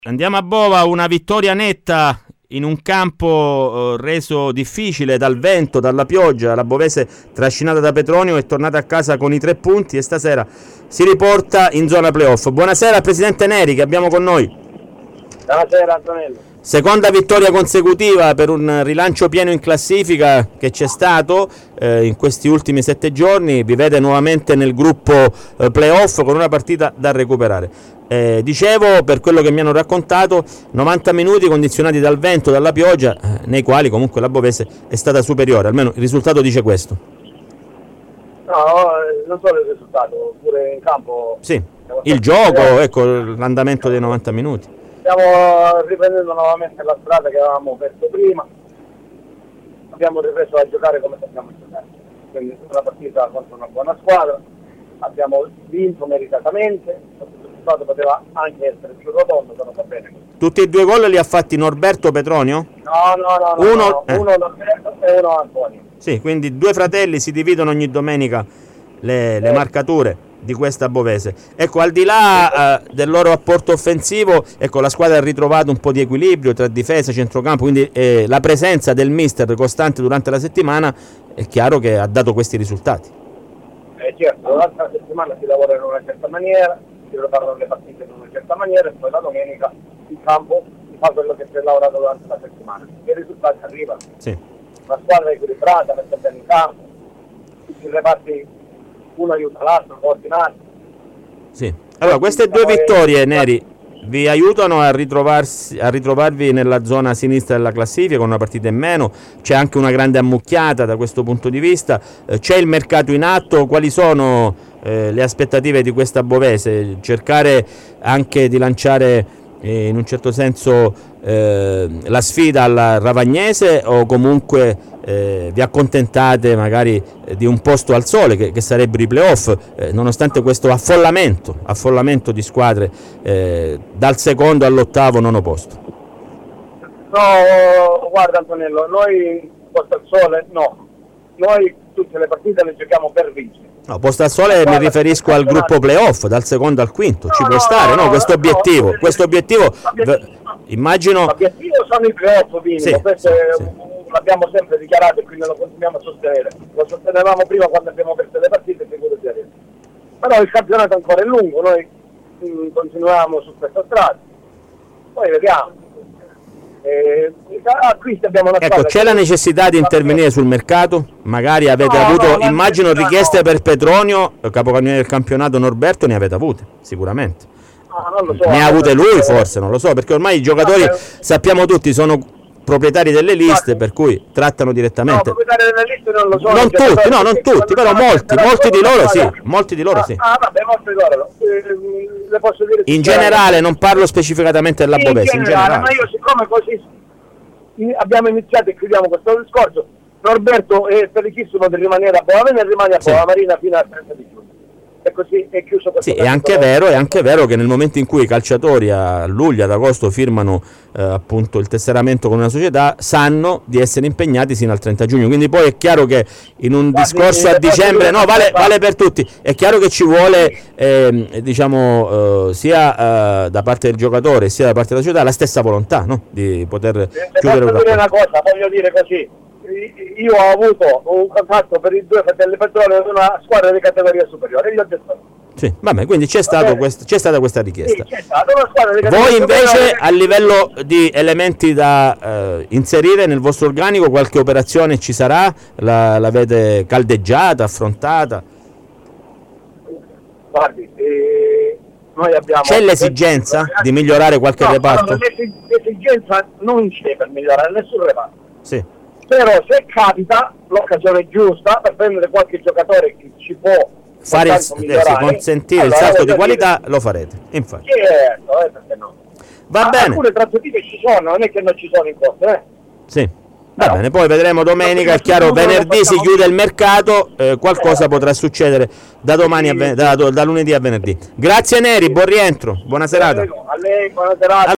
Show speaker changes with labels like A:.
A: Andiamo a Bova, una vittoria netta in un campo reso difficile dal vento, dalla pioggia. La Bovese, trascinata da Petronio, è tornata a casa con i 3 punti e stasera si riporta in zona playoff. Buonasera al presidente Neri che abbiamo con noi.
B: Buonasera Antonello.
A: Seconda vittoria consecutiva per un rilancio pieno in classifica che c'è stato in questi ultimi 7 giorni. Vi vede nuovamente nel gruppo playoff con una partita da recuperare. Dicevo, per quello che mi hanno raccontato, 90 minuti condizionati dal vento, dalla pioggia, nei quali comunque la Bovese è stata superiore, almeno il risultato dice questo.
B: No, non solo il risultato, pure in campo.
A: Sì, il gioco, ecco, l'andamento dei 90 minuti.
B: Stiamo riprendendo nuovamente la strada che avevamo perso prima, abbiamo ripreso a giocare come sappiamo giocare, quindi una partita contro una buona squadra, abbiamo vinto meritatamente, il risultato poteva anche essere più rotondo, però va bene.
A: Tutti e 2 gol li ha fatti Norberto Petronio?
B: No, uno Norberto e uno Antonio.
A: Sì, quindi 2 fratelli si dividono ogni domenica le marcature di questa Bovese. Ecco, al di là del loro apporto offensivo, ecco, la squadra ha ritrovato un po' di equilibrio tra difesa e centrocampo, quindi la presenza del mister costante durante la settimana è chiaro che ha dato questi risultati.
B: Certo, durante la settimana si lavora in una certa maniera, si preparano le partite in una certa maniera e poi la domenica il campo si fa quello che si è lavorato durante la settimana. I risultati arrivano.
A: Sì.
B: La squadra è equilibrata, mette bene in campo, tutti i reparti, uno aiuta l'altro, coordinati.
A: Sì. Allora, queste 2 vittorie, Neri, vi aiutano a ritrovarvi nella zona sinistra della classifica con una partita in meno. C'è anche una grande ammucchiata da questo punto di vista. C'è il mercato in atto. Quali sono le aspettative di questa Bovese? Cercare anche di lanciare in un certo senso la sfida alla Ravagnese, o comunque vi accontentate magari di un posto al sole che sarebbero i playoff, nonostante questo affollamento di squadre dal secondo all'8º, 9º posto?
B: No, guarda Antonello, noi posto al sole no, noi tutte le partite le giochiamo per vincere.
A: No, posto al sole mi riferisco al gruppo playoff, dal secondo al quinto. Ci può stare, no? Questo obiettivo, immagino.
B: L'obiettivo sono i playoff,
A: sì,
B: questo l'abbiamo sempre dichiarato e quindi lo continuiamo a sostenere. Lo sostenevamo prima quando abbiamo perso le partite, figurati adesso. Però il campionato ancora è lungo, noi continuiamo su questa strada. Poi vediamo.
A: Ecco, c'è la necessità di intervenire sul mercato? Magari avete avuto, immagino, richieste per Petronio, capocannoniere del campionato. Norberto ne avete avute, sicuramente.
B: Non lo so,
A: ne ha avute lui forse, non lo so, perché ormai i giocatori, sappiamo tutti, sono proprietari delle liste, per cui trattano direttamente.
B: No, proprietari delle liste non lo so.
A: Non tutti, però molti di loro sì.
B: Vabbè, molti di loro. Le posso dire
A: in generale, non parlo specificatamente della Bovese, in generale.
B: Ma io, siccome così abbiamo iniziato e chiudiamo questo discorso, Norberto è felicissimo di rimanere a Bova e rimane a Bova Marina fino al 30 di giugno. E così è chiuso questo.
A: Sì, è anche vero che nel momento in cui i calciatori a luglio, ad agosto firmano appunto il tesseramento con una società, sanno di essere impegnati sino al 30 giugno. Quindi poi è chiaro che in un discorso a dicembre, vale per tutti, è chiaro che ci vuole sia da parte del giocatore sia da parte della società la stessa volontà, no? Di poter chiudere un
B: rapporto. Una cosa, voglio dire così. Io ho avuto un contatto per i 2 fratelli Petronio di una squadra di categoria superiore, io ho detto no.
A: Sì, vabbè, quindi c'è stata questa richiesta.
B: Sì, c'è stata una squadra di
A: Voi invece, a livello di elementi da inserire nel vostro organico, qualche operazione ci sarà? L'avete caldeggiata, affrontata?
B: Guardi, noi abbiamo...
A: C'è l'esigenza di migliorare qualche reparto?
B: L'esigenza non c'è per migliorare nessun reparto.
A: Sì.
B: Però se capita l'occasione giusta per prendere qualche giocatore che ci può
A: consentire il salto di qualità, lo farete, infatti.
B: Certo, perché no?
A: Va bene.
B: Alcune trattative ci sono, non è che non ci sono in corso,
A: Sì. Va bene, poi vedremo domenica, è chiaro, venerdì si chiude il mercato, qualcosa potrà succedere da lunedì a venerdì. Grazie Neri, buon rientro, buona serata.
B: A lei, buona serata.